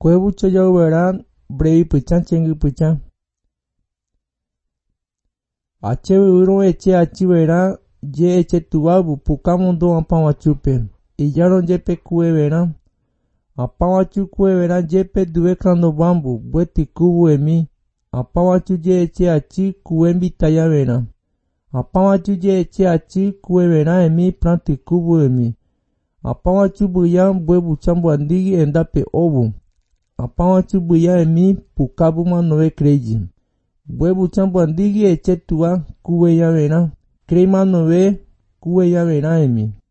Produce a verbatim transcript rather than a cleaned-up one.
Buebucho ya verán, brevi puchan chengu puchan. Ache uro eche achi verán, ye eche tuabu, pucamundo ampawachupe. Y ya no yepe kue verán. Apawachu kue verán yepe duve crando bambu, bueti kubu emi. Apawachu ye eche achi kue vitaya verán. Apawachu ye eche achi kue verán emi planti kubu emi. Apawachu buyan buebuchan buandigi endape obu. Apawachu buya emi pukabu manove kreji. Buebu chambu andigi eche tua kuwe ya verán. Crema nove kuwe ya verán emi.